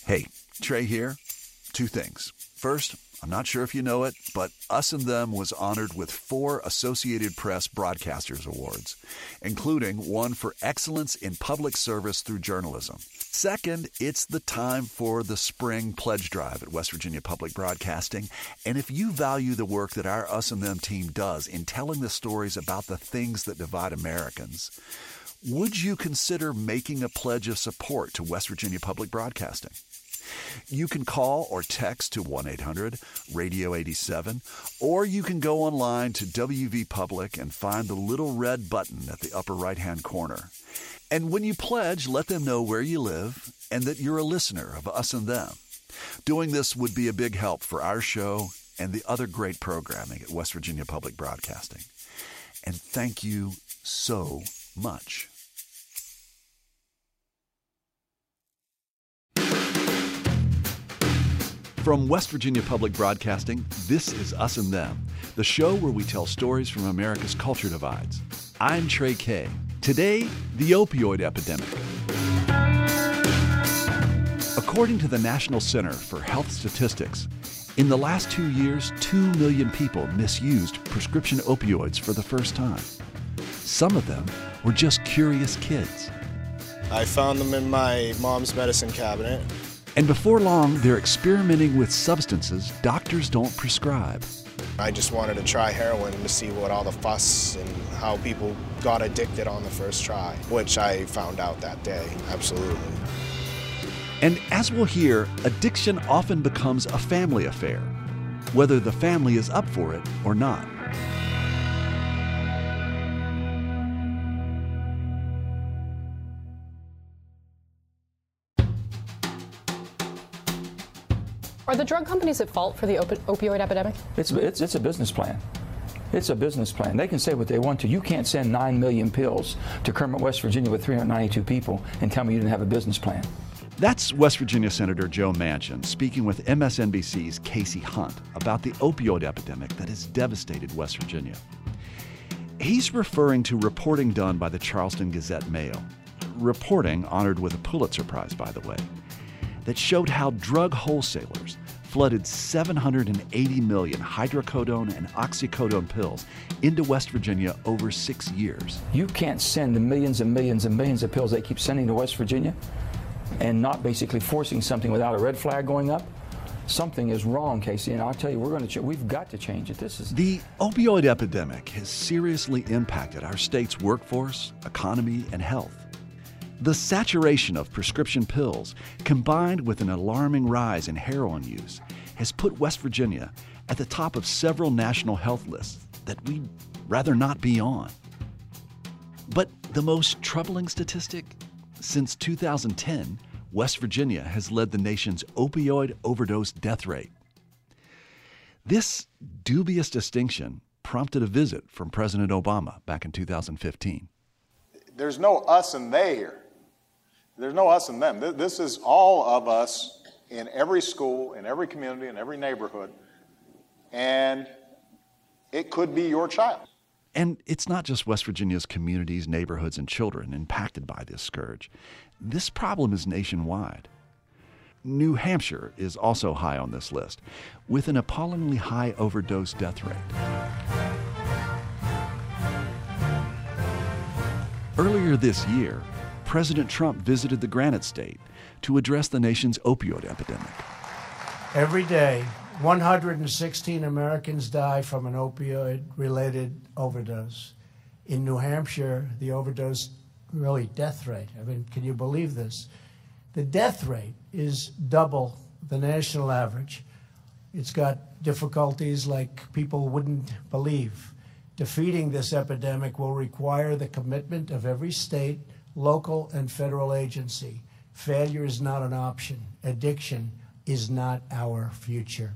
Hey, Trey here. Two things. First, I'm not sure if you know it, but Us and Them was honored with 4 Associated Press Broadcasters Awards, including one for excellence in public service through journalism. Second, it's the time for the spring pledge drive at West Virginia Public Broadcasting. And if you value the work that our Us and Them team does in telling the stories about the things that divide Americans, would you consider making a pledge of support to West Virginia Public Broadcasting? You can call or text to 1-800-RADIO-87, or you can go online to WV Public and find the little red button at the upper right-hand corner. And when you pledge, let them know where you live and that you're a listener of Us and Them. Doing this would be a big help for our show and the other great programming at West Virginia Public Broadcasting. And thank you so much. From West Virginia Public Broadcasting, this is Us and Them, the show where we tell stories from America's culture divides. I'm Trey Kay. Today, the opioid epidemic. According to the National Center for Health Statistics, in the last 2 years, 2 million people misused prescription opioids for the first time. Some of them were just curious kids. I found them in my mom's medicine cabinet. And before long, they're experimenting with substances doctors don't prescribe. I just wanted to try heroin to see what all the fuss and how people got addicted on the first try, which I found out that day, absolutely. And as we'll hear, addiction often becomes a family affair, whether the family is up for it or not. Are the drug companies at fault for the opioid epidemic? It's a business plan. It's a business plan. They can say what they want to. You can't send 9 million pills to Kermit, West Virginia with 392 people and tell me you didn't have a business plan. That's West Virginia Senator Joe Manchin speaking with MSNBC's Casey Hunt about the opioid epidemic that has devastated West Virginia. He's referring to reporting done by the Charleston Gazette-Mail, reporting honored with a Pulitzer Prize, by the way, that showed how drug wholesalers flooded 780 million hydrocodone and oxycodone pills into West Virginia over 6 years. You can't send the millions and millions and millions of pills they keep sending to West Virginia and not basically forcing something without a red flag going up. Something is wrong, Casey, and I'll tell you, we've got to change it. The opioid epidemic has seriously impacted our state's workforce, economy, and health. The saturation of prescription pills, combined with an alarming rise in heroin use, has put West Virginia at the top of several national health lists that we'd rather not be on. But the most troubling statistic? Since 2010, West Virginia has led the nation's opioid overdose death rate. This dubious distinction prompted a visit from President Obama back in 2015. There's no us and they here. There's no us and them. This is all of us in every school, in every community, in every neighborhood. And it could be your child. And it's not just West Virginia's communities, neighborhoods, and children impacted by this scourge. This problem is nationwide. New Hampshire is also high on this list, with an appallingly high overdose death rate. Earlier this year, President Trump visited the Granite State to address the nation's opioid epidemic. Every day, 116 Americans die from an opioid-related overdose. In New Hampshire, the overdose, death rate, can you believe this? The death rate is double the national average. It's got difficulties like people wouldn't believe. Defeating this epidemic will require the commitment of every state, local, and federal agency. Failure is not an option. Addiction is not our future.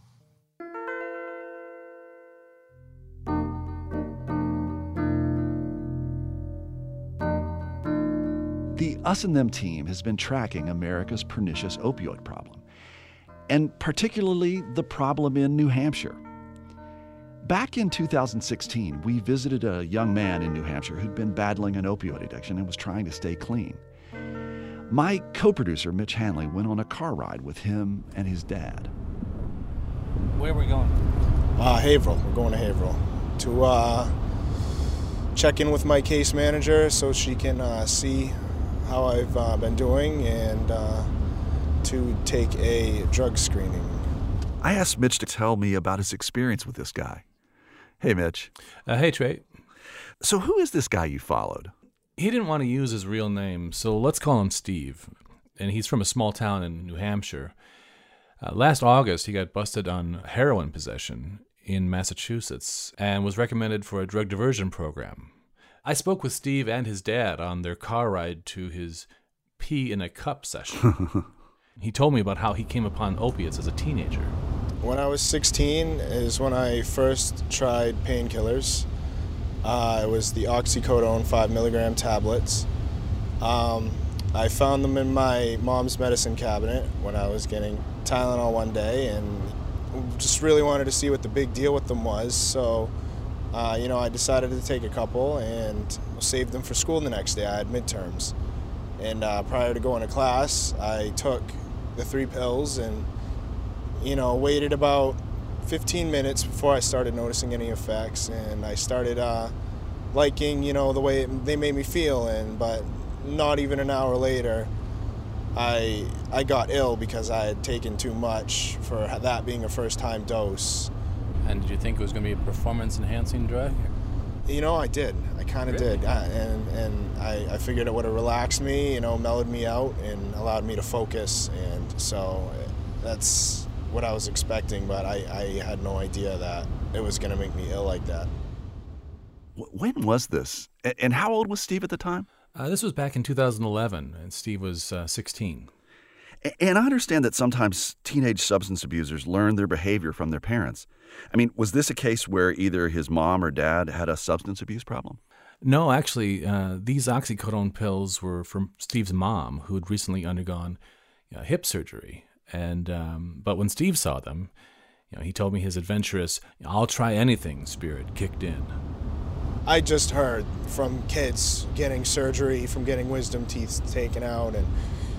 The Us and Them team has been tracking America's pernicious opioid problem, and particularly the problem in New Hampshire. Back in 2016, we visited a young man in New Hampshire who'd been battling an opioid addiction and was trying to stay clean. My co-producer, Mitch Hanley, went on a car ride with him and his dad. Where are we going? Haverhill. We're going to Haverhill to check in with my case manager so she can see how I've been doing and to take a drug screening. I asked Mitch to tell me about his experience with this guy. Hey, Mitch. Hey, Trey. So who is this guy you followed? He didn't want to use his real name, so let's call him Steve. And he's from a small town in New Hampshire. Last August, he got busted on heroin possession in Massachusetts and was recommended for a drug diversion program. I spoke with Steve and his dad on their car ride to his pee in a cup session. He told me about how he came upon opiates as a teenager. When I was 16 is when I first tried painkillers. It was the oxycodone 5 milligram tablets. I found them in my mom's medicine cabinet when I was getting Tylenol one day and just really wanted to see what the big deal with them was. So, I decided to take a couple and save them for school the next day. I had midterms. And prior to going to class, I took the 3 pills and, waited about 15 minutes before I started noticing any effects. And I started liking, the way they made me feel. But not even an hour later, I got ill because I had taken too much for that being a first-time dose. And did you think it was going to be a performance-enhancing drug? I did. I kind of did. And I figured it would have relaxed me, mellowed me out and allowed me to focus. And so that's what I was expecting, but I had no idea that it was going to make me ill like that. When was this? And how old was Steve at the time? This was back in 2011, and Steve was 16. And I understand that sometimes teenage substance abusers learn their behavior from their parents. I mean, was this a case where either his mom or dad had a substance abuse problem? No, actually, these oxycodone pills were from Steve's mom, who had recently undergone hip surgery. And but when Steve saw them, he told me his adventurous, "I'll try anything" spirit kicked in. I just heard from kids getting surgery, from getting wisdom teeth taken out, and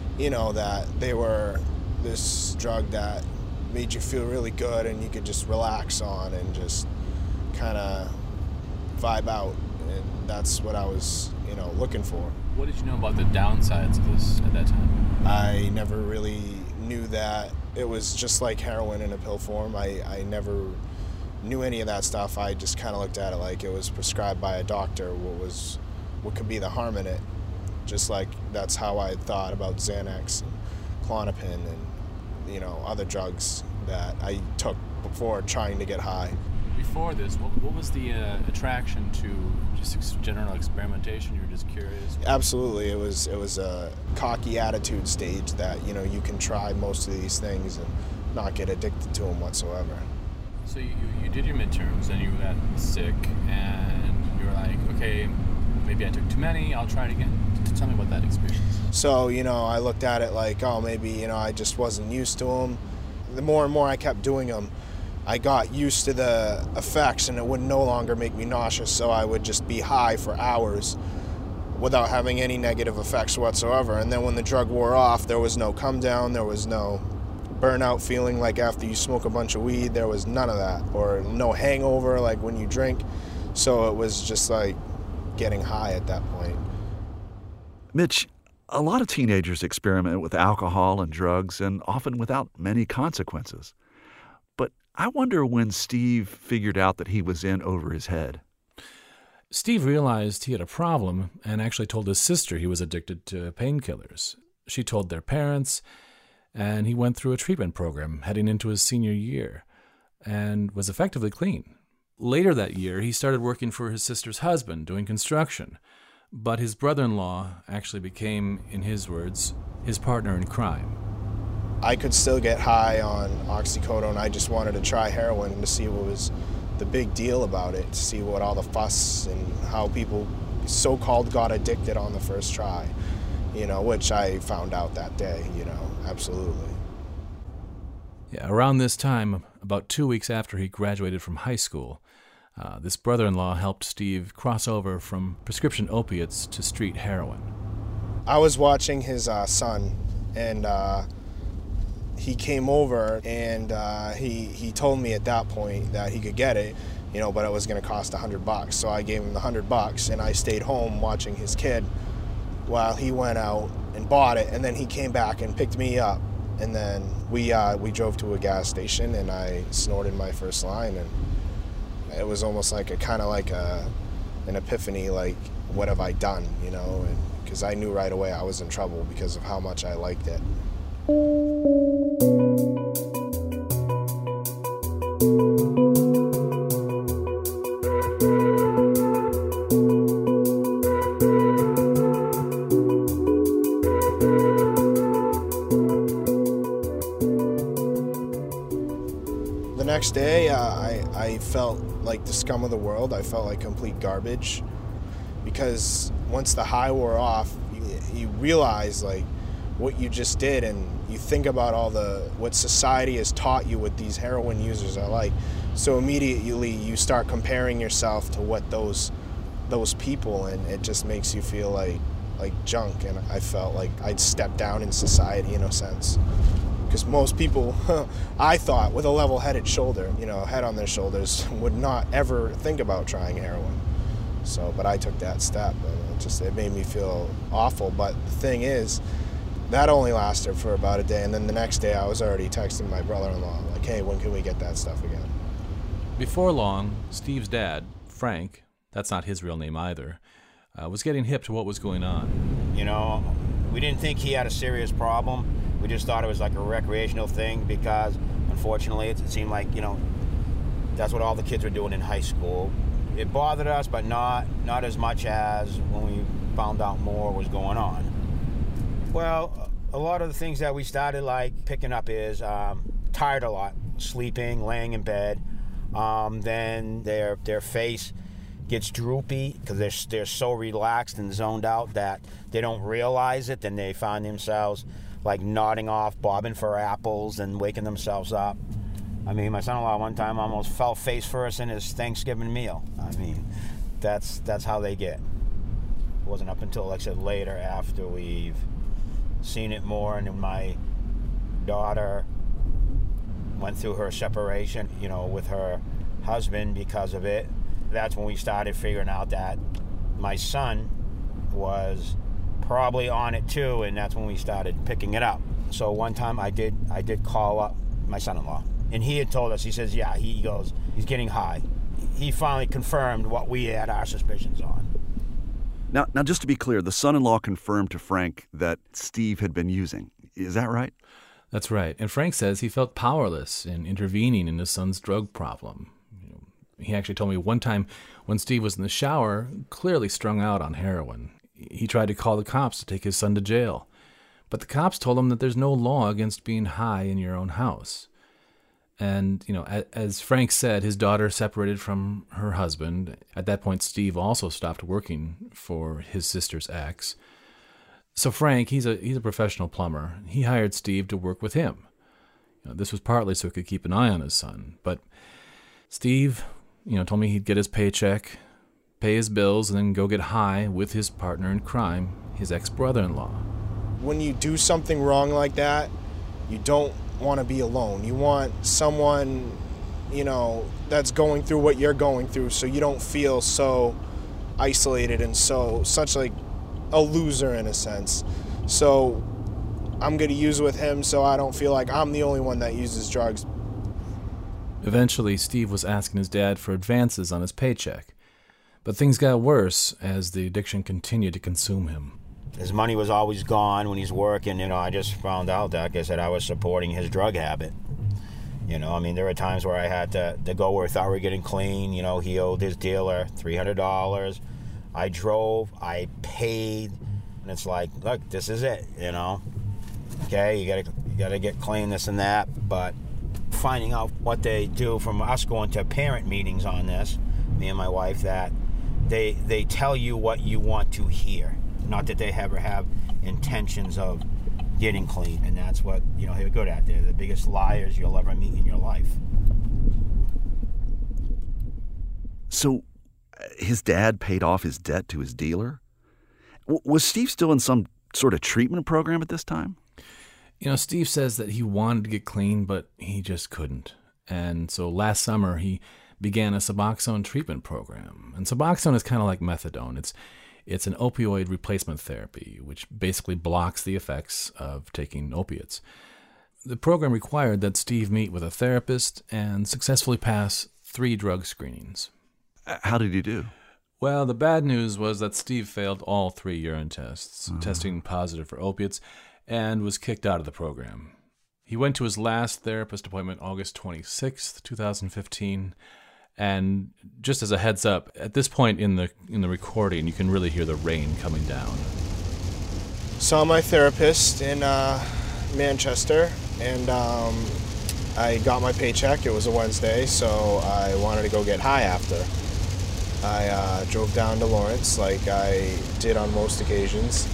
that they were this drug that made you feel really good and you could just relax on and just kind of vibe out. And that's what I was, looking for. What did you know about the downsides of this at that time? I never really knew that it was just like heroin in a pill form. I never knew any of that stuff. I just kind of looked at it like it was prescribed by a doctor. What could be the harm in it? Just like that's how I thought about Xanax and Klonopin and other drugs that I took before trying to get high. Before this, what was the attraction to just general experimentation? You were just curious? Absolutely. It was a cocky attitude stage that you can try most of these things and not get addicted to them whatsoever. So you did your midterms and you got sick and you were like, okay, maybe I took too many, I'll try it again. Tell me about that experience. So, I looked at it like, maybe, I just wasn't used to them. The more and more I kept doing them, I got used to the effects and it would no longer make me nauseous, so I would just be high for hours without having any negative effects whatsoever. And then when the drug wore off, there was no come down, there was no burnout feeling like after you smoke a bunch of weed, there was none of that, or no hangover like when you drink. So it was just like getting high at that point. Mitch, a lot of teenagers experiment with alcohol and drugs, and often without many consequences. But I wonder when Steve figured out that he was in over his head. Steve realized he had a problem and actually told his sister he was addicted to painkillers. She told their parents, and he went through a treatment program heading into his senior year and was effectively clean. Later that year, he started working for his sister's husband doing construction. But his brother-in-law actually became, in his words, his partner in crime. I could still get high on oxycodone. I just wanted to try heroin to see what was the big deal about it, to see what all the fuss and how people so-called got addicted on the first try, which I found out that day, absolutely. Yeah, around this time, about 2 weeks after he graduated from high school, this brother-in-law helped Steve cross over from prescription opiates to street heroin. I was watching his son, and he came over, and he told me at that point that he could get it, but it was going to cost $100. So I gave him the $100, and I stayed home watching his kid while he went out and bought it, and then he came back and picked me up, and then we drove to a gas station, and I snorted my first line, and it was almost like an epiphany, like, what have I done, and because I knew right away I was in trouble because of how much I liked it. The next day, I felt like the scum of the world. I felt like complete garbage, because once the high wore off, you realize like what you just did, and you think about what society has taught you what these heroin users are like. So immediately you start comparing yourself to what those people, and it just makes you feel like junk. And I felt like I'd stepped down in society in a sense, because most people, I thought, with a level-headed shoulder, head on their shoulders, would not ever think about trying heroin. So, but I took that step, and it made me feel awful. But the thing is, that only lasted for about a day, and then the next day I was already texting my brother-in-law, like, hey, when can we get that stuff again? Before long, Steve's dad, Frank, that's not his real name either, was getting hip to what was going on. We didn't think he had a serious problem. We just thought it was like a recreational thing, because unfortunately it seemed like, that's what all the kids were doing in high school. It bothered us, but not as much as when we found out more was going on. Well, a lot of the things that we started like picking up is tired a lot, sleeping, laying in bed. Then their face gets droopy because they're so relaxed and zoned out that they don't realize it. Then they find themselves like nodding off, bobbing for apples, and waking themselves up. I mean, my son-in-law one time almost fell face first in his Thanksgiving meal. I mean, that's how they get. It wasn't up until, like I said, later after we've seen it more, and then my daughter went through her separation, with her husband because of it. That's when we started figuring out that my son was probably on it too, and that's when we started picking it up. So one time I did call up my son-in-law, and he had told us, he says, yeah, he goes, he's getting high. He finally confirmed what we had our suspicions on. Now, just to be clear, the son-in-law confirmed to Frank that Steve had been using. Is that right? That's right. And Frank says he felt powerless in intervening in his son's drug problem. He actually told me one time when Steve was in the shower, clearly strung out on heroin, he tried to call the cops to take his son to jail. But the cops told him that there's no law against being high in your own house. And, as Frank said, his daughter separated from her husband. At that point, Steve also stopped working for his sister's ex. So Frank, he's a professional plumber. He hired Steve to work with him. This was partly so he could keep an eye on his son. But Steve, told me he'd get his paycheck, pay his bills, and then go get high with his partner in crime, his ex-brother-in-law. When you do something wrong like that, you don't want to be alone. You want someone, that's going through what you're going through, so you don't feel so isolated and such like a loser in a sense. So I'm going to use with him so I don't feel like I'm the only one that uses drugs. Eventually, Steve was asking his dad for advances on his paycheck. But things got worse as the addiction continued to consume him. His money was always gone when he's working. I just found out that, like I said, I was supporting his drug habit. There were times where I had to go where I thought we were getting clean. He owed his dealer $300. I drove, I paid, and it's like, look, this is it, Okay, you gotta get clean, this and that. But finding out what they do from us going to parent meetings on this, me and my wife, that they tell you what you want to hear. Not that they ever have intentions of getting clean, and that's what they're good at. They're the biggest liars you'll ever meet in your life. So, his dad paid off his debt to his dealer? Was Steve still in some sort of treatment program at this time? You know, Steve says that he wanted to get clean, but he just couldn't. And so last summer, he began a Suboxone treatment program. And Suboxone is kind of like methadone. It's an opioid replacement therapy, which basically blocks the effects of taking opiates. The program required that Steve meet with a therapist and successfully pass 3 drug screenings. How did he do? Well, the bad news was that Steve failed all 3 urine tests, testing positive for opiates, and was kicked out of the program. He went to his last therapist appointment August 26th, 2015, and just as a heads up, at this point in the recording, you can really hear the rain coming down. Saw my therapist in Manchester, and I got my paycheck. It was a Wednesday, so I wanted to go get high after. I drove down to Lawrence like I did on most occasions.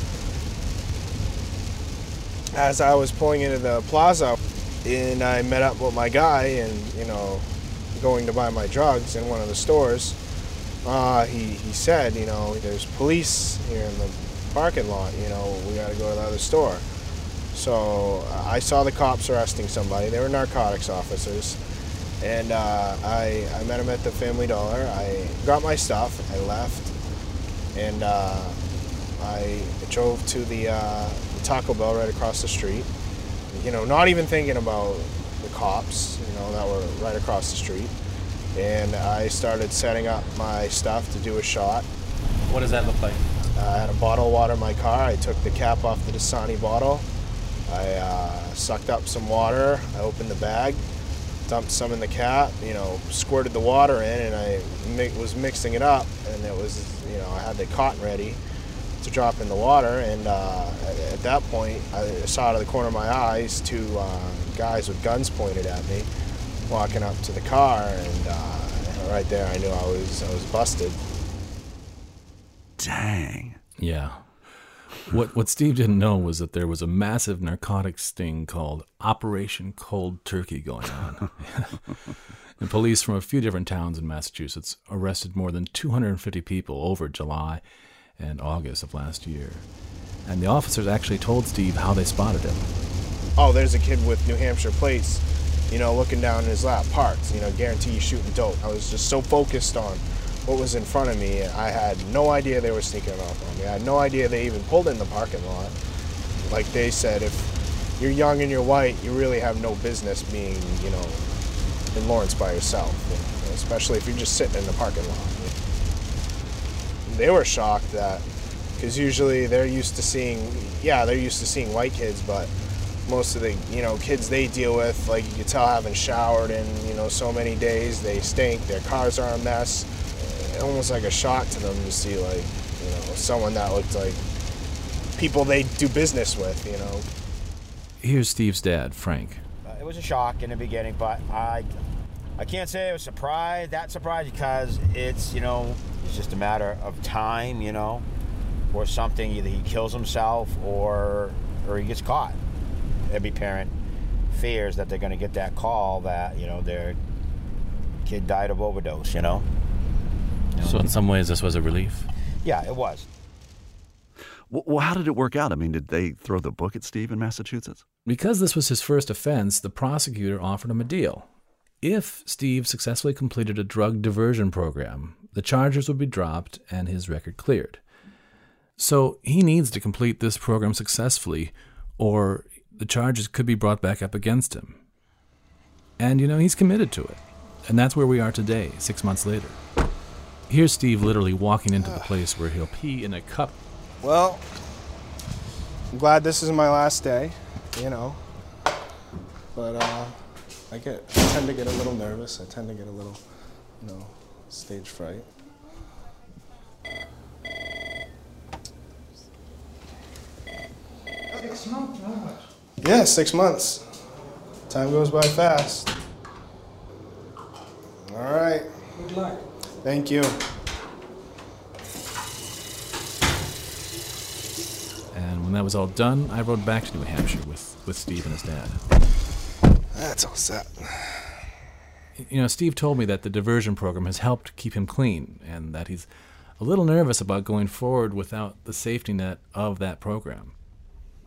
As I was pulling into the plaza, and I met up with my guy and, going to buy my drugs in one of the stores, he said, there's police here in the parking lot, we got to go to the other store. So I saw the cops arresting somebody. They were narcotics officers. And I met him at the Family Dollar. I got my stuff, I left, and I drove to the Taco Bell right across the street, not even thinking about the cops, that were right across the street. And I started setting up my stuff to do a shot. What does that look like? I had a bottle of water in my car. I took the cap off the Dasani bottle. I sucked up some water. I opened the bag, dumped some in the cap, squirted the water in, and I was mixing it up, and it was, I had the cotton ready to drop in the water, and at that point, I saw out of the corner of my eyes 2 guys with guns pointed at me, walking up to the car, and right there I knew I was busted. Dang. Yeah. What Steve didn't know was that there was a massive narcotics sting called Operation Cold Turkey going on. And police from a few different towns in Massachusetts arrested more than 250 people over July and August of last year. And the officers actually told Steve how they spotted him. Oh, there's a kid with New Hampshire plates, looking down in his lap, parked, guarantee he's shooting dope. I was just so focused on what was in front of me, I had no idea they were sneaking up on me. I had no idea they even pulled in the parking lot. Like they said, if you're young and you're white, you really have no business being, in Lawrence by yourself, especially if you're just sitting in the parking lot. They were shocked that, because usually they're used to seeing white kids, but most of the, kids they deal with, like you could tell, haven't showered in, so many days. They stink, their cars are a mess. Almost like a shock to them to see, like, someone that looked like people they do business with, Here's Steve's dad, Frank. It was a shock in the beginning, but I can't say I was surprised, because it's, it's just a matter of time, or something. Either he kills himself or he gets caught. Every parent fears that they're going to get that call that, their kid died of overdose, So in some ways, this was a relief? Yeah, it was. Well, how did it work out? I mean, did they throw the book at Steve in Massachusetts? Because this was his first offense, the prosecutor offered him a deal. If Steve successfully completed a drug diversion program, the charges would be dropped and his record cleared. So he needs to complete this program successfully, or the charges could be brought back up against him. And, he's committed to it. And that's where we are today, 6 months later. Here's Steve literally walking into the place where he'll pee in a cup. Well, I'm glad this is my last day, but I tend to get a little nervous. I tend to get a little, stage fright. Six months, how much? Yeah, 6 months. Time goes by fast. All right. Good luck. Thank you. And when that was all done, I rode back to New Hampshire with Steve and his dad. That's all set. Steve told me that the diversion program has helped keep him clean, and that he's a little nervous about going forward without the safety net of that program.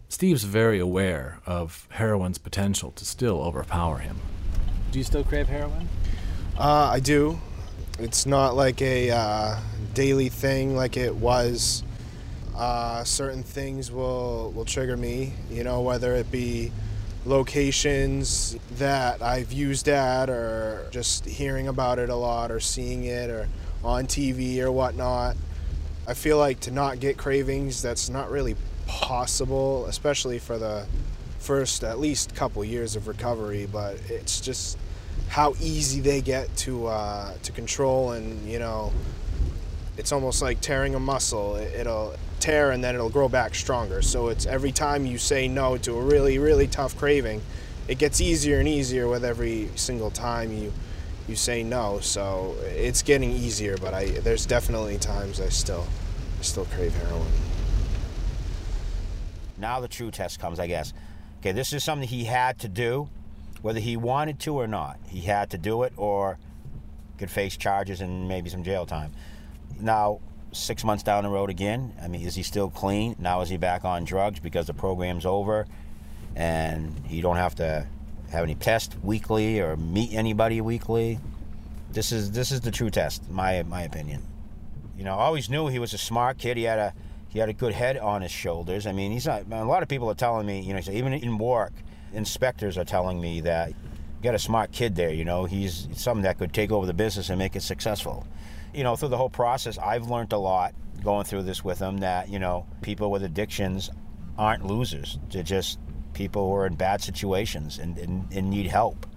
Steve's very aware of heroin's potential to still overpower him. Do you still crave heroin? I do. It's not like a daily thing like it was. Certain things will trigger me, whether it be locations that I've used at, or just hearing about it a lot, or seeing it, or on TV or whatnot. I feel like to not get cravings, that's not really possible, especially for the first at least couple years of recovery, but it's just how easy they get to control, and it's almost like tearing a muscle. It'll tear and then it'll grow back stronger. So it's every time you say no to a really, really tough craving, it gets easier and easier with every single time you say no. So it's getting easier, but there's definitely times I still crave heroin. Now the true test comes, I guess. Okay, this is something he had to do, whether he wanted to or not. He had to do it, or could face charges and maybe some jail time. Now, 6 months down the road again, I mean, is he still clean? Now is he back on drugs because the program's over and you don't have to have any tests weekly or meet anybody weekly? This is the true test, my opinion. I always knew he was a smart kid. He had a good head on his shoulders. I mean, he's not. A lot of people are telling me, even in work, inspectors are telling me that you got a smart kid there. He's something that could take over the business and make it successful. Through the whole process, I've learned a lot going through this with him, that, people with addictions aren't losers. They're just people who are in bad situations and need help.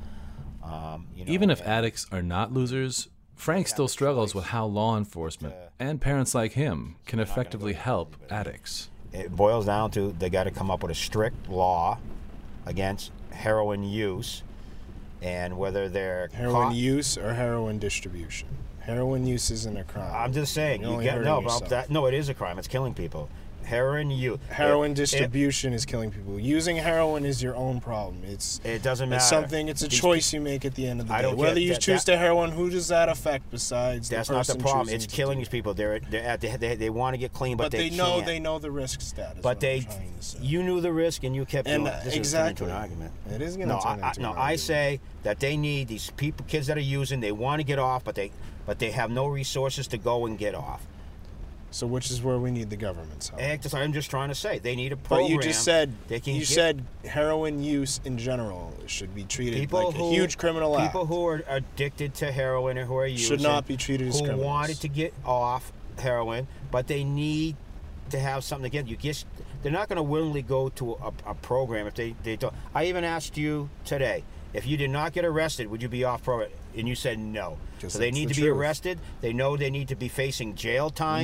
Even if addicts are not losers, Frank still struggles with how law enforcement and parents like him can effectively help addicts. It boils down to they got to come up with a strict law against heroin use, and whether they're heroin use or heroin distribution. Heroin use isn't a crime. I'm just saying, no, it is a crime. It's killing people. Heroin use. Heroin distribution is killing people. Using heroin is your own problem. It doesn't matter. It's a choice you make at the end of the day. Whether you choose to heroin, who does that affect besides the person? That's not the problem. Choosing it's killing these people. They want to get clean, but they can't. They know the risk status. But you knew the risk and you kept doing it. This exactly. is turning into an argument. It is going to turn into an argument. I say that they need these kids that are using. They want to get off, but they have no resources to go and get off. So which is where we need the government's help. I'm just trying to say they need a program. But you just said said heroin use in general should be treated like a huge criminal act. People who are addicted to heroin or who are using should not be treated as criminals. Who wanted to get off heroin, but they need to have something to get. They're not going to willingly go to a program if they don't. I even asked you today, if you did not get arrested, would you be off program? And you said no. So they need to be arrested. They know they need to be facing jail time.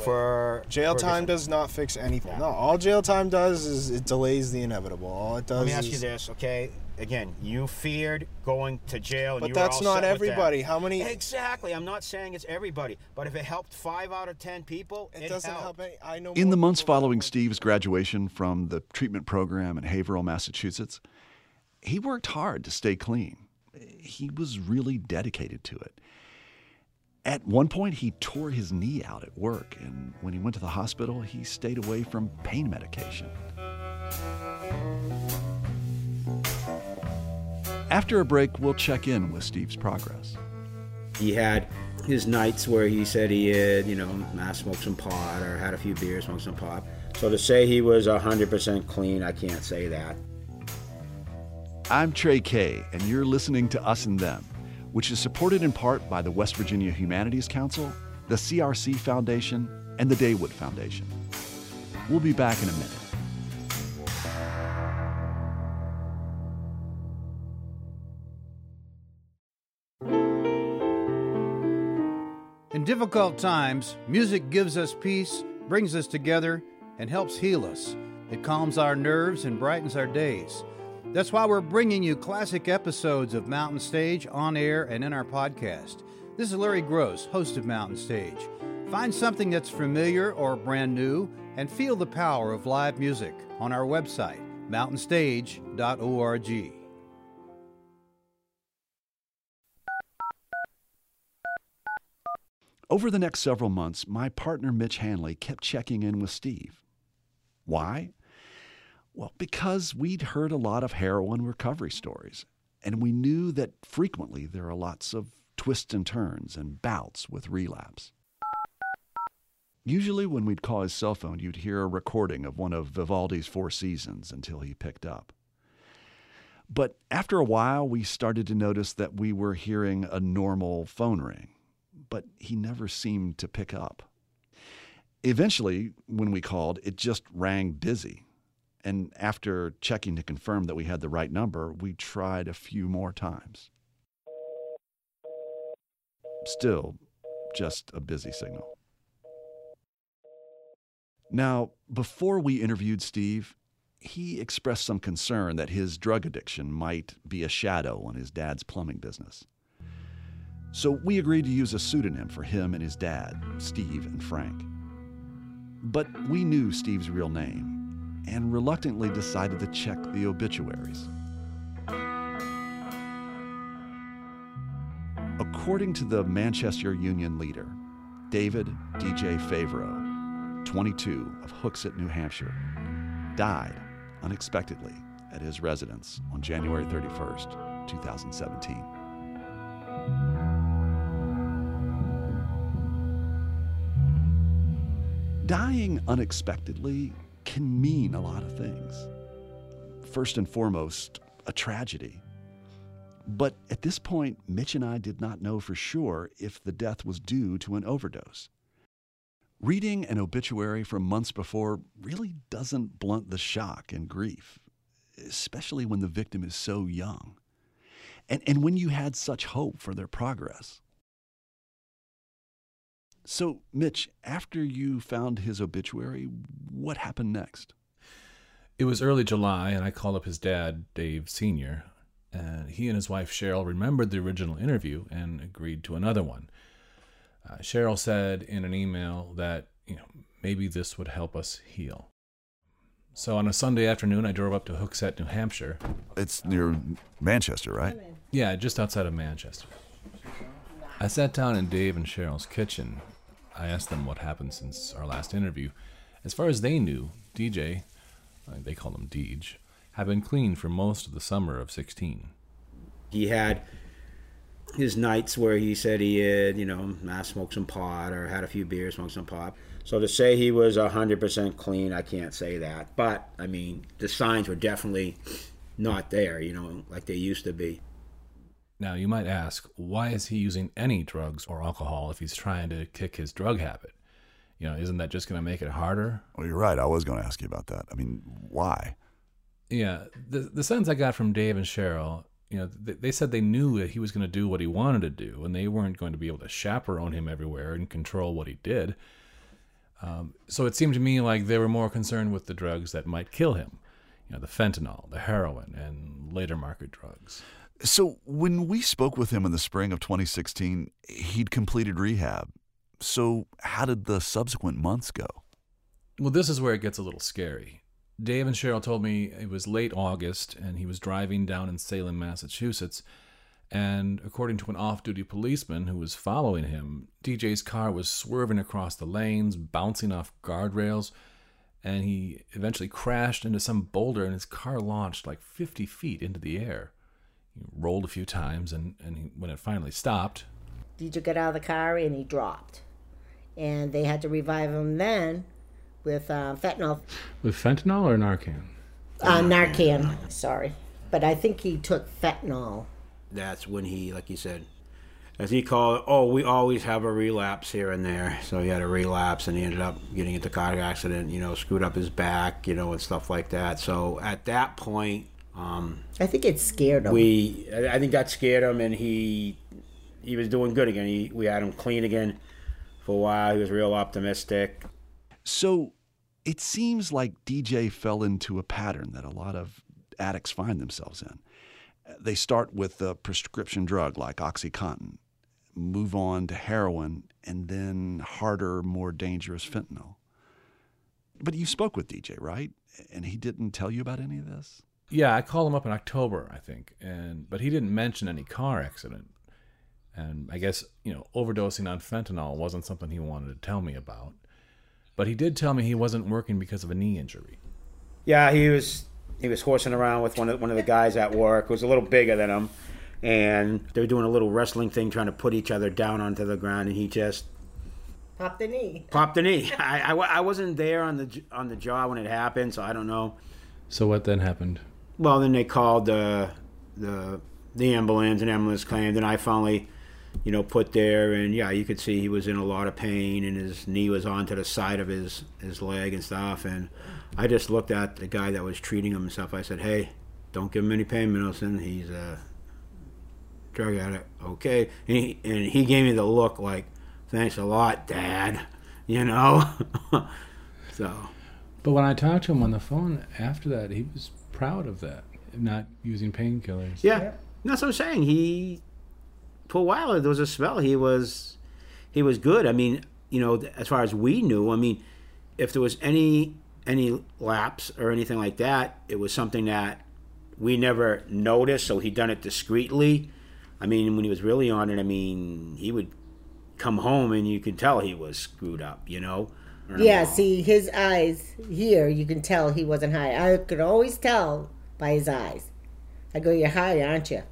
Jail time does not fix anything. No, all jail time does is it delays the inevitable. All it does. Let me ask you this, okay? Again, you feared going to jail, and but you were all that's not set everybody. With that. How many? Exactly. I'm not saying it's everybody, but if it helped 5 out of 10 people, it doesn't help. I know. In the months following Steve's graduation from the treatment program in Haverhill, Massachusetts, he worked hard to stay clean. He was really dedicated to it. At one point, he tore his knee out at work, and when he went to the hospital, he stayed away from pain medication. After a break, we'll check in with Steve's progress. He had his nights where he said he had, smoked some pot or had a few beers, smoked some pot. So to say he was 100% clean, I can't say that. I'm Trey Kay, and you're listening to Us and Them, which is supported in part by the West Virginia Humanities Council, the CRC Foundation, and the Daywood Foundation. We'll be back in a minute. In difficult times, music gives us peace, brings us together, and helps heal us. It calms our nerves and brightens our days. That's why we're bringing you classic episodes of Mountain Stage on air and in our podcast. This is Larry Gross, host of Mountain Stage. Find something that's familiar or brand new and feel the power of live music on our website, mountainstage.org. Over the next several months, my partner Mitch Hanley kept checking in with Steve. Why? Well, because we'd heard a lot of heroin recovery stories, and we knew that frequently there are lots of twists and turns and bouts with relapse. Usually when we'd call his cell phone, you'd hear a recording of one of Vivaldi's Four Seasons until he picked up. But after a while, we started to notice that we were hearing a normal phone ring, but he never seemed to pick up. Eventually, when we called, it just rang busy. And after checking to confirm that we had the right number, we tried a few more times. Still, just a busy signal. Now, before we interviewed Steve, he expressed some concern that his drug addiction might be a shadow on his dad's plumbing business. So we agreed to use a pseudonym for him and his dad, Steve and Frank. But we knew Steve's real name and reluctantly decided to check the obituaries. According to the Manchester Union leader, David D.J. Favreau, 22, of Hooksett, New Hampshire, died unexpectedly at his residence on January 31st, 2017. Dying unexpectedly can mean a lot of things. First and foremost, a tragedy. But at this point, Mitch and I did not know for sure if the death was due to an overdose. Reading an obituary from months before really doesn't blunt the shock and grief, especially when the victim is so young, and when you had such hope for their progress. So, Mitch, after you found his obituary, what happened next? It was early July, and I called up his dad, Dave Sr., and he and his wife, Cheryl, remembered the original interview and agreed to another one. Cheryl said in an email that, maybe this would help us heal. So on a Sunday afternoon, I drove up to Hooksett, New Hampshire. It's near Manchester, right? Yeah, just outside of Manchester. I sat down in Dave and Cheryl's kitchen. I asked them what happened since our last interview. As far as they knew, DJ, they called him Deej, had been clean for most of the summer of 16. He had his nights where he said he had, smoked some pot or had a few beers, smoked some pot. So to say he was 100% clean, I can't say that. But, the signs were definitely not there, like they used to be. Now, you might ask, why is he using any drugs or alcohol if he's trying to kick his drug habit? Isn't that just going to make it harder? Well, you're right. I was going to ask you about that. Why? Yeah, the sense I got from Dave and Cheryl, they said they knew that he was going to do what he wanted to do, and they weren't going to be able to chaperone him everywhere and control what he did. So it seemed to me like they were more concerned with the drugs that might kill him, the fentanyl, the heroin, and later market drugs. So when we spoke with him in the spring of 2016, he'd completed rehab. So how did the subsequent months go? Well, this is where it gets a little scary. Dave and Cheryl told me it was late August, and he was driving down in Salem, Massachusetts, and according to an off-duty policeman who was following him, DJ's car was swerving across the lanes, bouncing off guardrails, and he eventually crashed into some boulder, and his car launched like 50 feet into the air. He rolled a few times, and when it finally stopped... DJ got out of the car, and he dropped. And they had to revive him then with fentanyl. With fentanyl or Narcan? Narcan, sorry. But I think he took fentanyl. That's when he, like you said, as he called it, we always have a relapse here and there. So he had a relapse, and he ended up getting into a car accident, screwed up his back, and stuff like that. So at that point... I think it scared him. I think that scared him, and he was doing good again. We had him clean again for a while. He was real optimistic. So it seems like DJ fell into a pattern that a lot of addicts find themselves in. They start with a prescription drug like OxyContin, move on to heroin, and then harder, more dangerous fentanyl. But you spoke with DJ, right? And he didn't tell you about any of this? Yeah, I called him up in October, I think, but he didn't mention any car accident. And I guess, overdosing on fentanyl wasn't something he wanted to tell me about. But he did tell me he wasn't working because of a knee injury. Yeah, he was he was horsing around with one of the guys at work who was a little bigger than him, and they were doing a little wrestling thing trying to put each other down onto the ground, and he just popped the knee. I wasn't there on the job when it happened, so I don't know. So what then happened? Well, then they called the ambulance, and ambulance claimed, and I finally, put there, and yeah, you could see he was in a lot of pain, and his knee was onto the side of his leg and stuff, and I just looked at the guy that was treating him and stuff. I said, hey, don't give him any pain medicine. He's a drug addict. Okay. And he gave me the look like, thanks a lot, Dad. So. But when I talked to him on the phone after that, he was proud of that, not using painkillers. Yeah. That's what I'm saying. For a while, there was a spell. He was good. I mean, as far as we knew, I mean, if there was any lapse or anything like that, it was something that we never noticed, so he done it discreetly. I mean, when he was really on it, I mean, he would come home and you could tell he was screwed up, Yeah, see, his eyes here, you can tell he wasn't high. I could always tell by his eyes. I go, you're high, aren't you?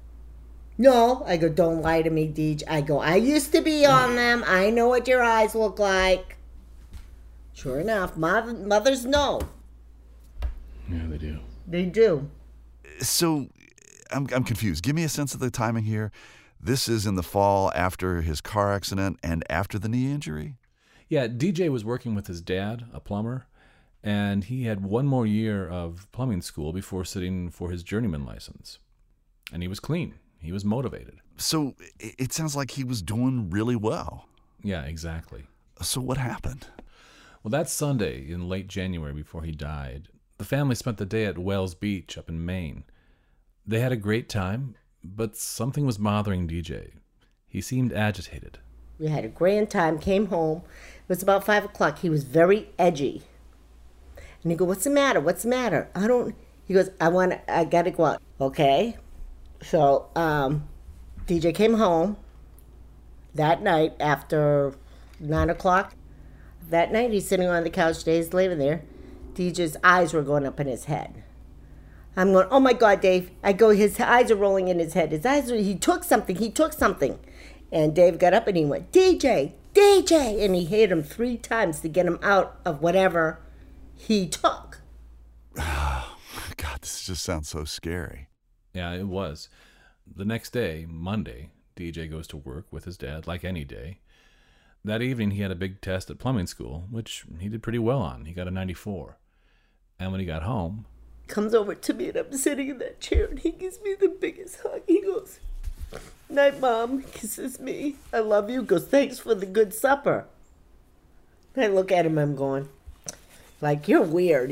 No. I go, don't lie to me, Deej. I go, I used to be on them. I know what your eyes look like. Sure enough, mothers know. Yeah, they do. They do. So, I'm confused. Give me a sense of the timing here. This is in the fall after his car accident and after the knee injury? Yeah, DJ was working with his dad, a plumber, and he had one more year of plumbing school before sitting for his journeyman license. And he was clean. He was motivated. So, it sounds like he was doing really well. Yeah, exactly. So what happened? Well, that Sunday in late January before he died, the family spent the day at Wells Beach up in Maine. They had a great time, but something was bothering DJ. He seemed agitated. We had a grand time, came home. It was about 5 o'clock. He was very edgy. And he goes, what's the matter? What's the matter? He goes, I gotta go out. Okay. So, DJ came home that night after 9 o'clock. That night, he's sitting on the couch, Dave's laying there. DJ's eyes were going up in his head. I'm going, oh my God, Dave. I go, his eyes are rolling in his head. He took something. And Dave got up and he went, DJ. And he hit him 3 times to get him out of whatever he took. God, this just sounds so scary. Yeah, it was. The next day, Monday, DJ goes to work with his dad like any day. That evening, he had a big test at plumbing school, which he did pretty well on. He got a 94. And when he got home... Comes over to me and I'm sitting in that chair and he gives me the biggest hug. He goes, night, Mom. Kisses me. I love you. Goes, thanks for the good supper. And I look at him, I'm going, like, you're weird,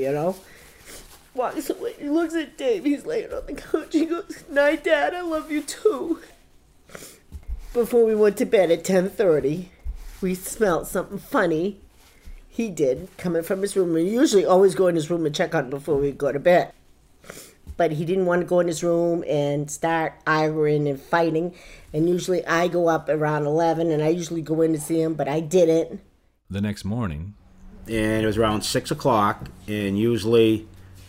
Walks away. He looks at Dave. He's laying on the couch. He goes, night, Dad. I love you too. Before we went to bed at 10:30, we smelled something funny. He did, coming from his room. We usually always go in his room and check on him before we go to bed. But he didn't want to go in his room and start arguing and fighting. And usually I go up around 11, and I usually go in to see him, but I didn't. The next morning... And it was around 6 o'clock, and usually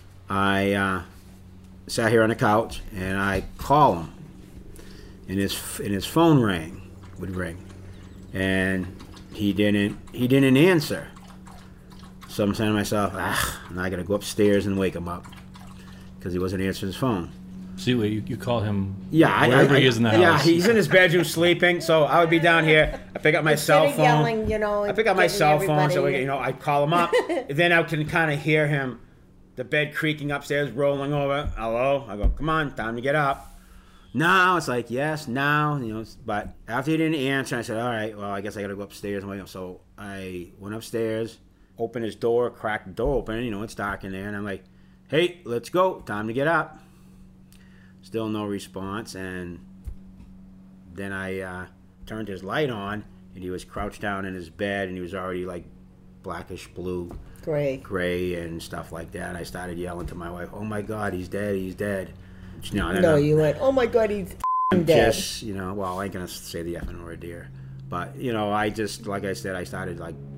I sat here on the couch, and I call him. And his phone would ring. And he didn't answer. So I'm saying to myself, now I got to go upstairs and wake him up because he wasn't answering his phone. So you call him wherever he is in the house? Yeah, he's in his bedroom sleeping, so I would be down here. I pick up my cell phone. Yelling, I pick up my cell phone, so I call him up. Then I can kind of hear him, the bed creaking upstairs, rolling over. Hello? I go, come on, time to get up. No, it's like, yes, now, but after he didn't answer, I said, all right, well, I guess I got to go upstairs and wake up. So I went upstairs, opened his door, cracked the door open, it's dark in there, and I'm like, hey, let's go, time to get up. Still no response, and then I turned his light on, and he was crouched down in his bed, and he was already like blackish blue, gray, and stuff like that. I started yelling to my wife, "Oh my God, he's dead! He's dead!" No, you went, "Oh my God, he's dead!" Just well, I ain't gonna say the effing word, dear, but I just, like I said, I started like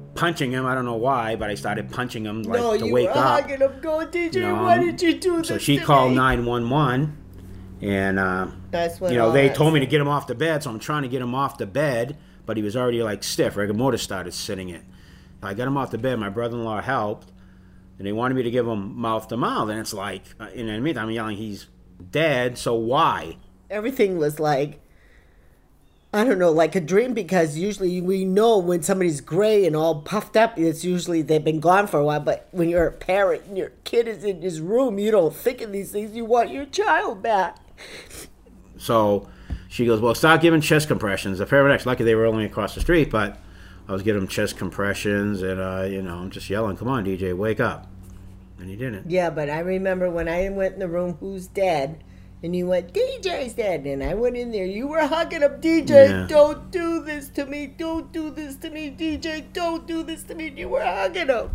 punching him. I don't know why, but I started punching him like no, to you wake were up. hugging him, going, DJ, You know, why did you do this? So she to called me? 911, and That's when you know, all they that told me to stuff- get him off the bed. So I'm trying to get him off the bed, but he was already like stiff. Rigor mortis started sitting it. I got him off the bed. My brother-in-law helped, and they wanted me to give him mouth to mouth. And it's like, in the meantime, I'm yelling, he's dead. So why? Everything was like, I don't know, like a dream, because usually we know when somebody's gray and all puffed up, it's usually they've been gone for a while. But when you're a parent and your kid is in his room, you don't think of these things. You want your child back. So she goes, well, start giving chest compressions. The paramedics, lucky they were only across the street, but I was giving him chest compressions, and, you know, I'm just yelling, come on, DJ, wake up. And he didn't. Yeah, but I remember when I went in the room, who's dead? And you went, DJ's dead. And I went in there. You were hugging him, DJ. Yeah. Don't do this to me. Don't do this to me, DJ. Don't do this to me. You were hugging him.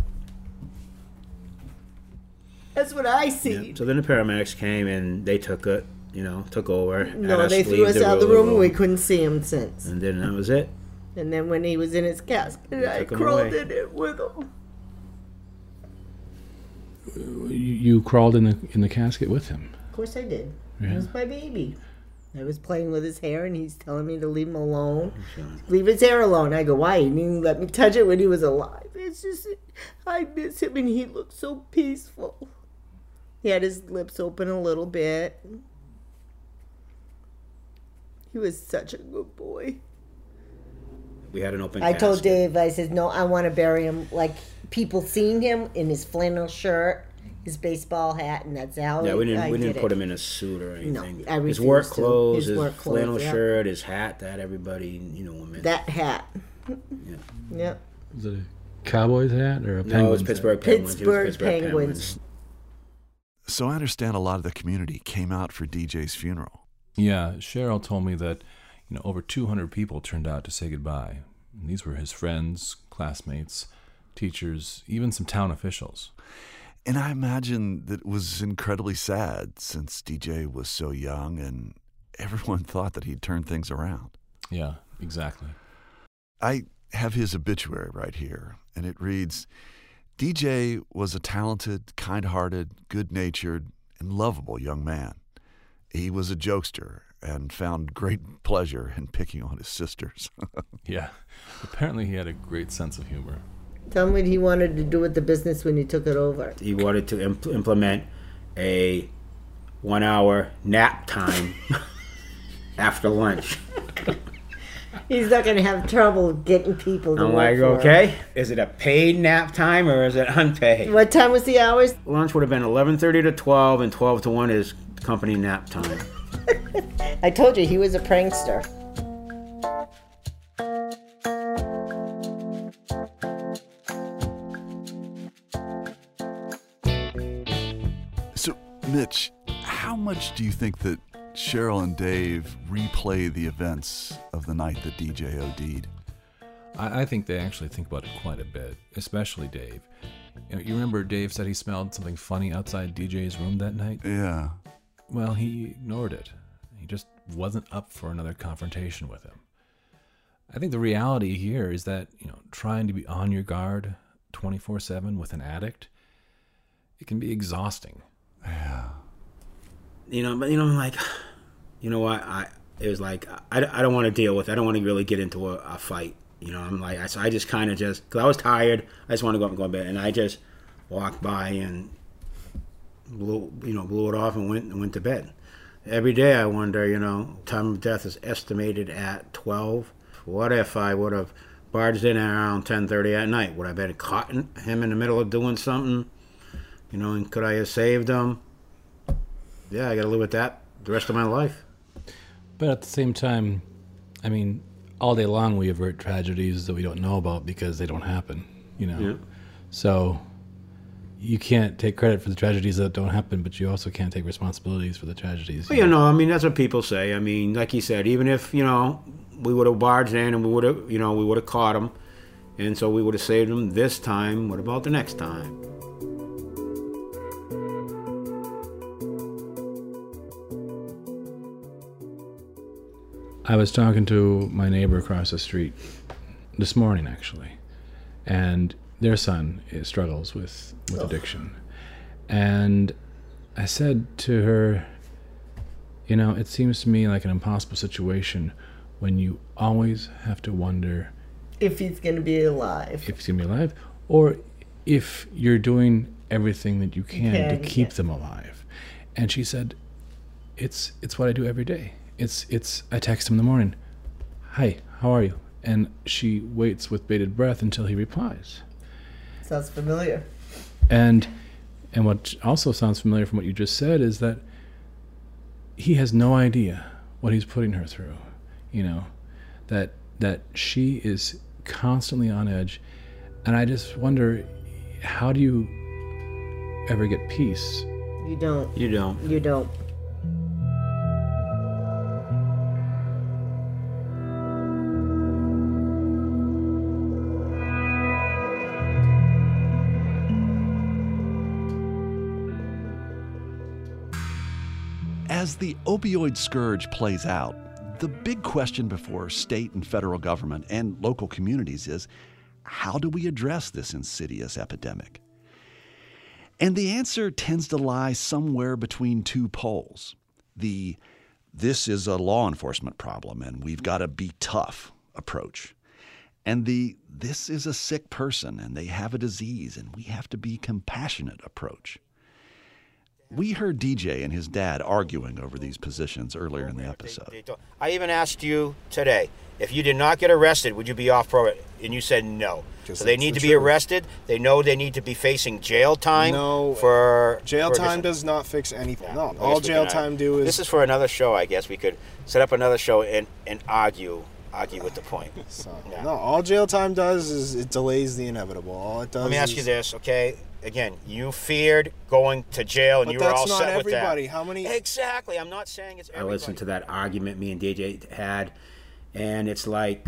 That's what I see. Yeah. So then the paramedics came, and they took it, you know, took over. No, had they us threw leave us out of the room and we room. couldn't see him since. And then that was it. And then when he was in his casket, I took him crawled away. in it with him. You crawled in the casket with him. Of course I did. Yeah. He was my baby. I was playing with his hair, and he's telling me to leave him alone. Leave his hair alone. I go, why? He didn't let me touch it when he was alive. It's just, I miss him, and he looked so peaceful. He had his lips open a little bit. He was such a good boy. We had an open I casket. told Dave, I said, no, I want to bury him like people seen him in his flannel shirt, his baseball hat, and that's how Yeah, we didn't did put it. him in a suit or anything. I his work refused to. clothes, His work clothes, flannel yeah. shirt, his hat, that everybody, you know, meant. That hat. Yeah. Yep. Was it a Cowboys hat or a Penguins No, it was hat? Pittsburgh Penguins. He was Pittsburgh Penguins. So I understand a lot of the community came out for DJ's funeral. Yeah, Cheryl told me that over 200 people turned out to say goodbye. And these were his friends, classmates, teachers, even some town officials. And I imagine that it was incredibly sad since DJ was so young and everyone thought that he'd turn things around. Yeah, exactly. I have his obituary right here, and it reads, DJ was a talented, kind-hearted, good-natured, and lovable young man. He was a jokester and found great pleasure in picking on his sisters. Yeah, apparently he had a great sense of humor. Tell me what he wanted to do with the business when he took it over. He wanted to implement a 1 hour nap time after lunch. He's not going to have trouble getting people to I'm work like, for him. okay, is it a paid nap time or is it unpaid? What time was the hours? Lunch would have been 11:30 to 12, and 12 to 1 is company nap time. I told you he was a prankster. So, Mitch, how much do you think that Cheryl and Dave replay the events of the night that DJ OD'd? I think they actually think about it quite a bit, especially Dave. You remember Dave said he smelled something funny outside DJ's room that night? Yeah. Well, he ignored it. He just wasn't up for another confrontation with him. I think the reality here is that, trying to be on your guard 24/7 with an addict, it can be exhausting. Yeah. But I'm like, you know what? It was like, I don't want to deal with it. I don't want to really get into a fight. I'm like, I just kind of because I was tired. I just want to go up and go to bed. And I just walked by and blew it off and went to bed. Every day I wonder, time of death is estimated at 12. What if I would have barged in around 10:30 at night? Would I have been caught him in the middle of doing something? And could I have saved him? Yeah, I got to live with that the rest of my life. But at the same time, all day long we avert tragedies that we don't know about because they don't happen, Yeah. So you can't take credit for the tragedies that don't happen, but you also can't take responsibilities for the tragedies. Well, that's what people say. Like you said, even if, we would have barged in and we would have caught him, and so we would have saved him this time, what about the next time? I was talking to my neighbor across the street this morning, actually, and their son struggles with addiction. And I said to her, you know, it seems to me like an impossible situation when you always have to wonder if he's going to be alive. If he's going to be alive, or if you're doing everything that you can to keep them alive. And she said, it's what I do every day. I text him in the morning, "Hi, how are you?" And she waits with bated breath until he replies. Sounds familiar. And what also sounds familiar from what you just said is that he has no idea what he's putting her through. You know, that she is constantly on edge. And I just wonder, how do you ever get peace? You don't. You don't. You don't. As the opioid scourge plays out, the big question before state and federal government and local communities is, how do we address this insidious epidemic? And the answer tends to lie somewhere between two poles. The "this is a law enforcement problem and we've got to be tough" approach, and the "this is a sick person and they have a disease and we have to be compassionate" approach. We heard DJ and his dad arguing over these positions earlier in the episode. I even asked you today, if you did not get arrested, would you be off parole? And you said no. So they need to be arrested. They know they need to be facing jail time. No, for jail time does not fix anything. Yeah, no, all jail time do is... This is for another show, I guess. We could set up another show and argue with the point. So, no, all jail time does is it delays the inevitable. All it does. Let me ask you this, okay? Again, you feared going to jail, and you were all set with that. But that's not everybody. How many? Exactly. I'm not saying it's everybody. I listened to that argument me and DJ had, and it's like,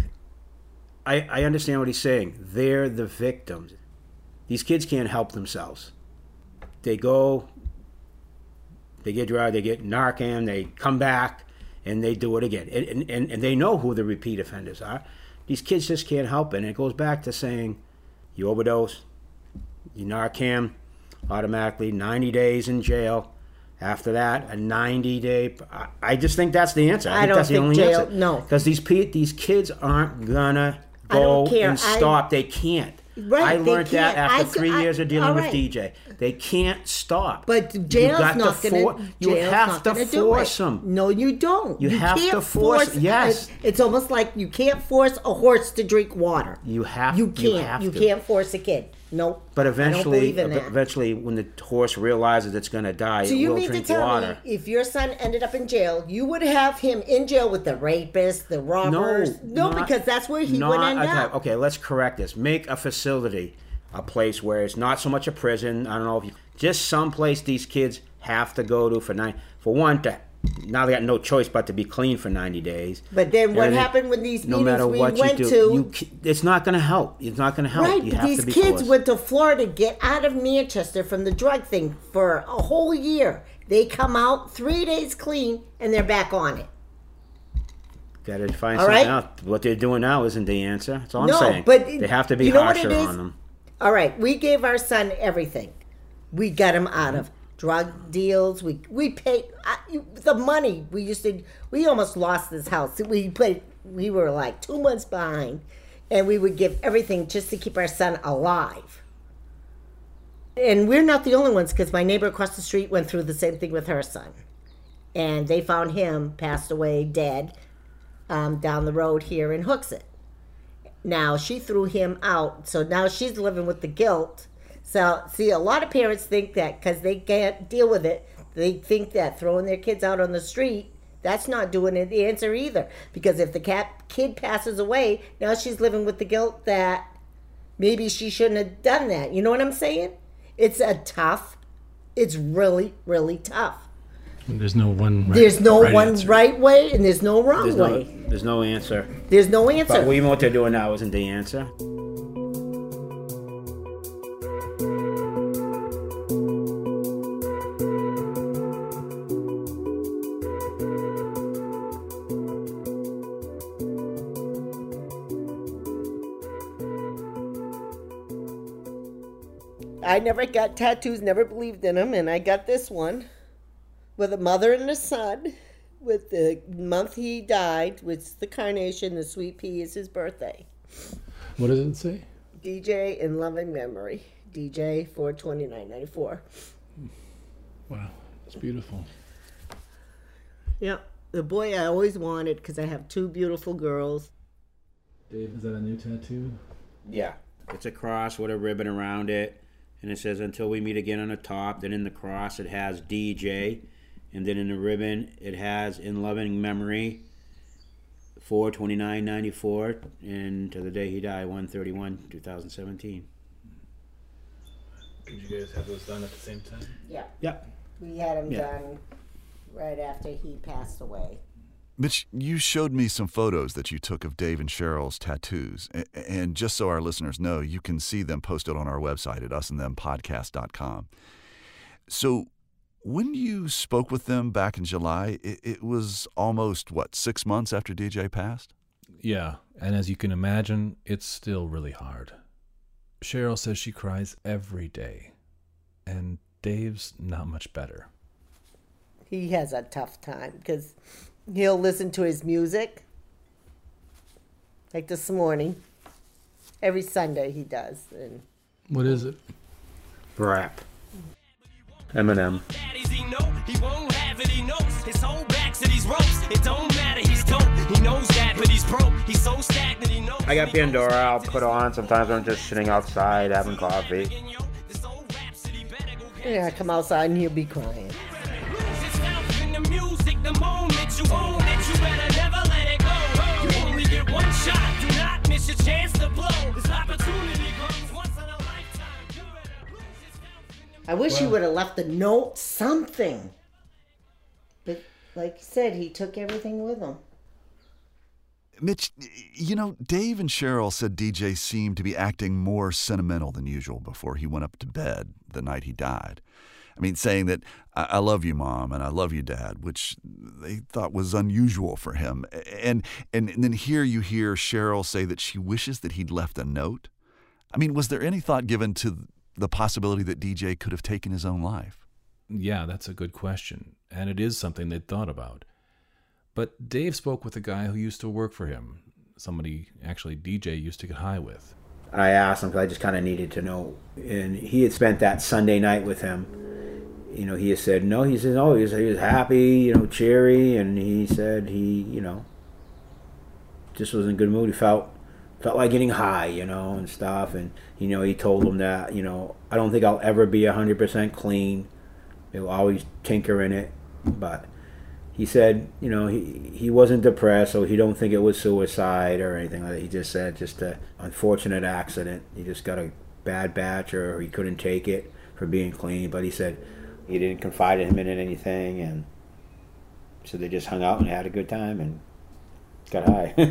I understand what he's saying. They're the victims. These kids can't help themselves. They go, they get drugged, they get Narcan, they come back, and they do it again. And they know who the repeat offenders are. These kids just can't help it. And it goes back to saying, you overdose, you Narcan, automatically 90 days in jail. After that, a 90-day. I just think that's the answer. I think that's the only answer. No, because these kids aren't gonna go and stop. They can't. Right, I learned that after 3 years of dealing with DJ. They can't stop. But jail's not going to. You have to force them. No, you don't. You have to force. Yes. It's almost like you can't force a horse to drink water. You have. You can't. You can't force a kid. Nope. But eventually, when the horse realizes it's going to die, it will drink water. So you mean to tell me, if your son ended up in jail, you would have him in jail with the rapists, the robbers? No, because that's where he would end up. Okay, let's correct this. Make a facility, a place where it's not so much a prison. I don't know if just some place these kids have to go to now they got no choice but to be clean for 90 days. But then what happened with these meetings we went to? It's not going to help. It's not going to help. Right, but these kids went to Florida to get out of Manchester from the drug thing for a whole year. They come out 3 days clean, and they're back on it. Got to find something out. What they're doing now isn't the answer. That's all I'm saying. But they have to be harsher on them. All right, we gave our son everything. We got him out of drug deals. We paid the money. We almost lost this house. We were like 2 months behind, and we would give everything just to keep our son alive. And we're not the only ones, because my neighbor across the street went through the same thing with her son, and they found him passed away dead down the road here in Hooksett. Now she threw him out, so now she's living with the guilt. So, see, a lot of parents think that because they can't deal with it, they think that throwing their kids out on the street, that's not doing it the answer either. Because if the kid passes away, now she's living with the guilt that maybe she shouldn't have done that. You know what I'm saying? It's really, really tough. There's no one right way, and there's no wrong way. There's no answer. There's no answer. But even what they're doing now isn't the answer. I never got tattoos, never believed in them, and I got this one with a mother and a son. With the month he died, with the carnation, the sweet pea is his birthday. What does it say? DJ in loving memory. DJ 4/29/94. Wow, that's beautiful. Yeah, the boy I always wanted because I have 2 beautiful girls. Dave, is that a new tattoo? Yeah. It's a cross with a ribbon around it, and it says, until we meet again on the top. Then in the cross it has DJ, and then in the ribbon it has in loving memory 4/29/94, and to the day he died, 1/31/2017. Did you guys have those done at the same time? Yeah. Yeah. We had them done right after he passed away. Mitch, you showed me some photos that you took of Dave and Cheryl's tattoos. And just so our listeners know, you can see them posted on our website at usandthempodcast.com. So when you spoke with them back in July, it was almost, 6 months after DJ passed? Yeah, and as you can imagine, it's still really hard. Cheryl says she cries every day, and Dave's not much better. He has a tough time because he'll listen to his music. Like this morning. Every Sunday he does. And what is it? Rap. Eminem. He won't have it, he knows his whole back to these ropes. It don't matter, he's dope. He knows that, but he's broke. He's so stagnant, he knows. I got Pandora, I'll put on. Sometimes I'm just sitting outside having coffee. Yeah, come outside and he'll be crying. The moment you own it, you better never let it go. You only get one shot, do not miss your chance to blow. This opportunity comes once in a lifetime. You better lose yourself. I wish he would have left a note, something. But like you said, he took everything with him. Mitch, Dave and Cheryl said DJ seemed to be acting more sentimental than usual before he went up to bed the night he died. I mean, saying that, I love you, Mom, and I love you, Dad, which they thought was unusual for him. And then here you hear Cheryl say that she wishes that he'd left a note. I mean, was there any thought given to the possibility that DJ could have taken his own life? Yeah, that's a good question, and it is something they'd thought about. But Dave spoke with a guy who used to work for him, somebody actually DJ used to get high with. I asked him because I just kind of needed to know. And he had spent that Sunday night with him. He had said, no, he said, he was happy, cheery, and he said he, just was in a good mood. He felt like getting high, and stuff. And, he told him that, I don't think I'll ever be 100% clean. He'll always tinker in it. But he said, he wasn't depressed, so he don't think it was suicide or anything like that. He just said just an unfortunate accident. He just got a bad batch or he couldn't take it for being clean. But he said he didn't confide in him in anything, and so they just hung out and had a good time and got high,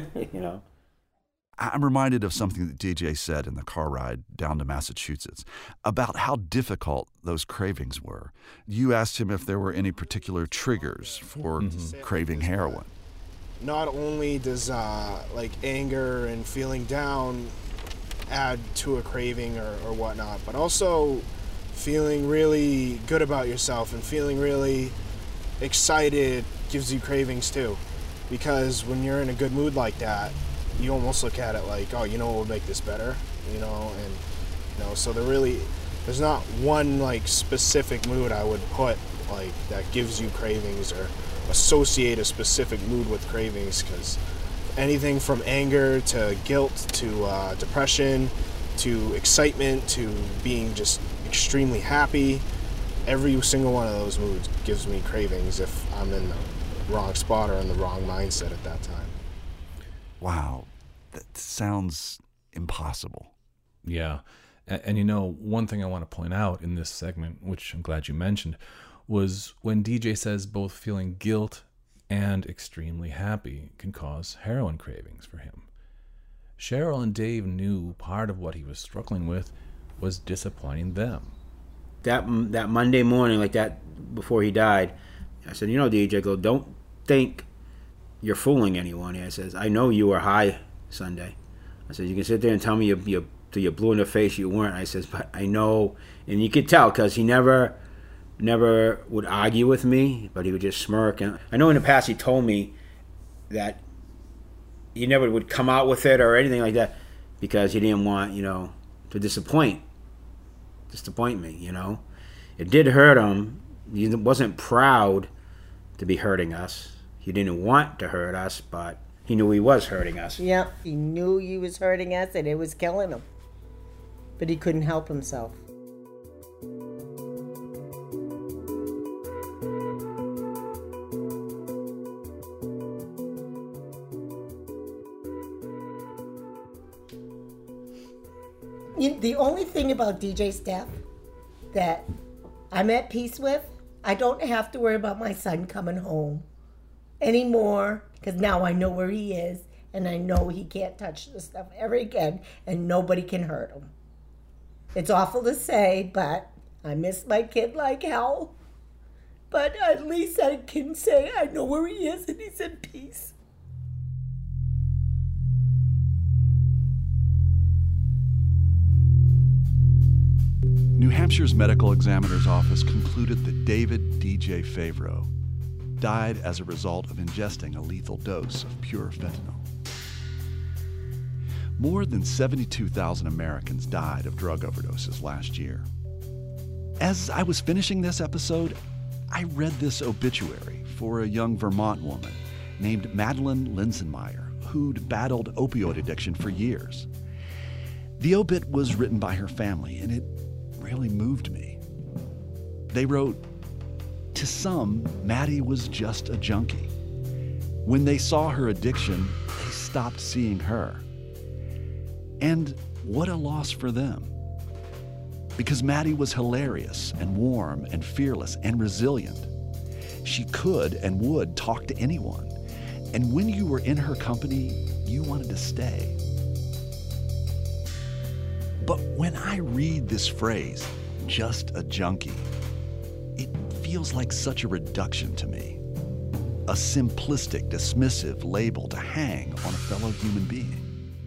I'm reminded of something that DJ said in the car ride down to Massachusetts about how difficult those cravings were. You asked him if there were any particular triggers for craving heroin. Not only does anger and feeling down add to a craving or whatnot, but also feeling really good about yourself and feeling really excited gives you cravings too. Because when you're in a good mood like that, you almost look at it like, what would make this better, so there's not one specific mood I would put that gives you cravings or associate a specific mood with cravings, because anything from anger to guilt to depression to excitement to being just extremely happy, every single one of those moods gives me cravings if I'm in the wrong spot or in the wrong mindset at that time. Wow, that sounds impossible. Yeah. And one thing I want to point out in this segment, which I'm glad you mentioned, was when DJ says both feeling guilt and extremely happy can cause heroin cravings for him. Cheryl and Dave knew part of what he was struggling with was disappointing them. That Monday morning, like that before he died, I said, DJ, don't think you're fooling anyone. I says, I know you were high Sunday. I said, you can sit there and tell me you till you're blue in the face you weren't. I says, but I know, and you could tell because he never would argue with me, but he would just smirk. And I know in the past he told me that he never would come out with it or anything like that because he didn't want, to disappoint me, It did hurt him. He wasn't proud to be hurting us. He didn't want to hurt us, but he knew he was hurting us. Yeah, he knew he was hurting us and it was killing him. But he couldn't help himself. The only thing about DJ Steph that I'm at peace with, I don't have to worry about my son coming home anymore, because now I know where he is and I know he can't touch this stuff ever again and nobody can hurt him. It's awful to say, but I miss my kid like hell. But at least I can say I know where he is and he's in peace. New Hampshire's medical examiner's office concluded that David DJ Favreau died as a result of ingesting a lethal dose of pure fentanyl. More than 72,000 Americans died of drug overdoses last year. As I was finishing this episode, I read this obituary for a young Vermont woman named Madeline Linsenmeyer, who'd battled opioid addiction for years. The obit was written by her family, and it really moved me. They wrote, "To some, Maddie was just a junkie. When they saw her addiction, they stopped seeing her. And what a loss for them. Because Maddie was hilarious and warm and fearless and resilient. She could and would talk to anyone. And when you were in her company, you wanted to stay." But when I read this phrase, just a junkie, it feels like such a reduction to me. A simplistic, dismissive label to hang on a fellow human being.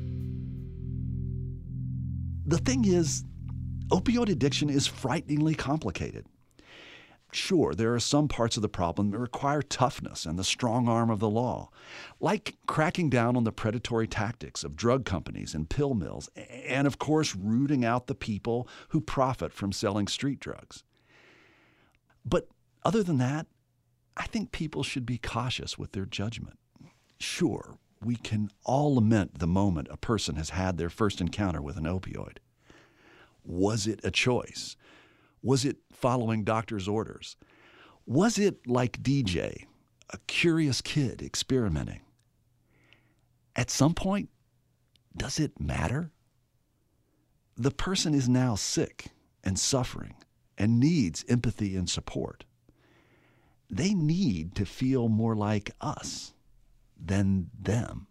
The thing is, opioid addiction is frighteningly complicated. Sure, there are some parts of the problem that require toughness and the strong arm of the law, like cracking down on the predatory tactics of drug companies and pill mills, and of course, rooting out the people who profit from selling street drugs. But other than that, I think people should be cautious with their judgment. Sure, we can all lament the moment a person has had their first encounter with an opioid. Was it a choice? Was it following doctor's orders? Was it like DJ, a curious kid experimenting? At some point, does it matter? The person is now sick and suffering and needs empathy and support. They need to feel more like us than them.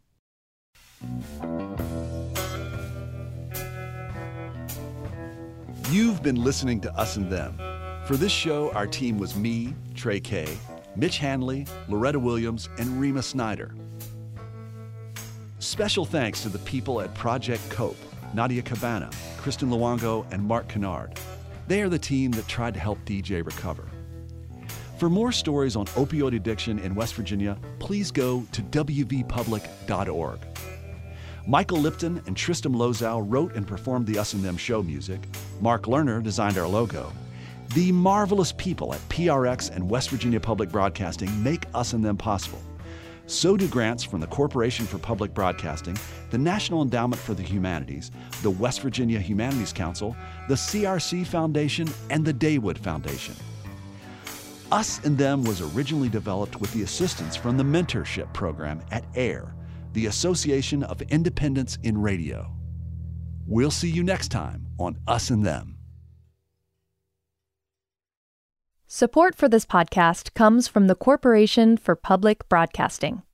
You've been listening to Us and Them. For this show, our team was me, Trey Kay, Mitch Hanley, Loretta Williams, and Rima Snyder. Special thanks to the people at Project COPE, Nadia Cabana, Kristen Luongo, and Mark Kennard. They are the team that tried to help DJ recover. For more stories on opioid addiction in West Virginia, please go to wvpublic.org. Michael Lipton and Tristam Lozow wrote and performed the Us and Them show music. Mark Lerner designed our logo. The marvelous people at PRX and West Virginia Public Broadcasting make Us and Them possible. So do grants from the Corporation for Public Broadcasting, the National Endowment for the Humanities, the West Virginia Humanities Council, the CRC Foundation, and the Daywood Foundation. Us and Them was originally developed with the assistance from the mentorship program at AIR, the Association of Independents in Radio. We'll see you next time on Us and Them. Support for this podcast comes from the Corporation for Public Broadcasting.